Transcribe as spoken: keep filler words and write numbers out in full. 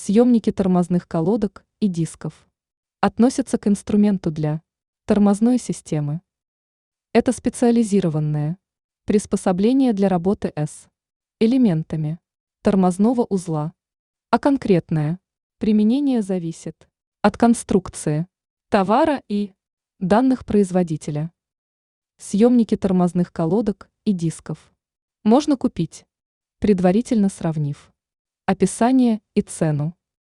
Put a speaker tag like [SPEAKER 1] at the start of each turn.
[SPEAKER 1] Съемники тормозных колодок и дисков относятся к инструменту для тормозной системы. Это специализированное приспособление для работы с элементами тормозного узла, а конкретное применение зависит от конструкции товара и данных производителя. Съемники тормозных колодок и дисков можно купить, предварительно сравнив описание и цену.